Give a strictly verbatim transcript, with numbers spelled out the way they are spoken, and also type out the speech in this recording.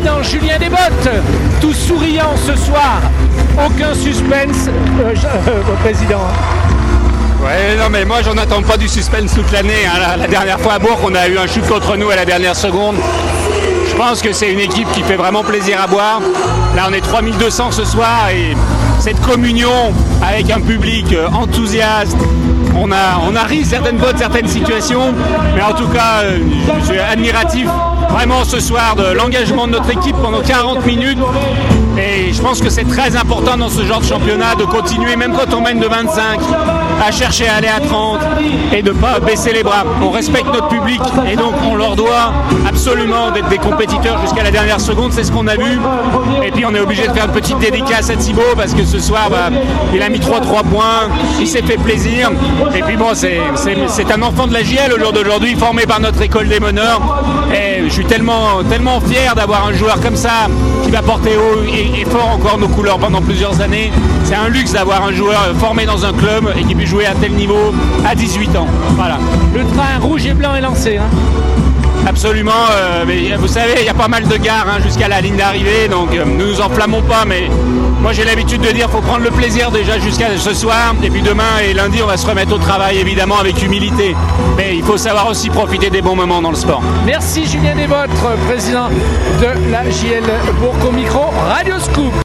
président Julien Desbottes, tout souriant ce soir. Aucun suspense, euh, euh, président. Ouais, non mais moi j'en attends pas du suspense toute l'année. Hein. La, la dernière fois à Bourg, on a eu un shoot contre nous à la dernière seconde. Je pense que c'est une équipe qui fait vraiment plaisir à voir. Là on est trois mille deux cents ce soir et cette communion avec un public enthousiaste. On a, on a ri certaines fois de certaines situations, mais en tout cas, euh, je suis admiratif vraiment ce soir de l'engagement de notre équipe pendant quarante minutes. Et je pense que c'est très important dans ce genre de championnat de continuer, même quand on mène de vingt-cinq, à chercher à aller à trente et de ne pas baisser les bras. On respecte notre public et donc on leur doit absolument d'être des compétiteurs jusqu'à la dernière seconde, c'est ce qu'on a vu. Et puis on est obligé de faire une petite dédicace à Thibaut parce que ce soir, bah, il a mis trois trois points, il s'est fait plaisir. Et puis bon, c'est, c'est, c'est un enfant de la J L au jour d'aujourd'hui, formé par notre école des meneurs. Et je suis tellement, tellement fier d'avoir un joueur comme ça qui va porter haut et, et fort encore nos couleurs pendant plusieurs années. C'est un luxe d'avoir un joueur formé dans un club et qui peut jouer à tel niveau à dix-huit ans. Voilà. Le train rouge et blanc est lancé. Hein. Absolument, euh, mais vous savez, il y a pas mal de gares hein, jusqu'à la ligne d'arrivée, donc euh, ne nous enflammons pas, mais moi j'ai l'habitude de dire qu'il faut prendre le plaisir déjà jusqu'à ce soir, et puis demain et lundi on va se remettre au travail évidemment avec humilité, mais il faut savoir aussi profiter des bons moments dans le sport. Merci Julien Desbottes, président de la J L Bourg au micro Radio Scoop.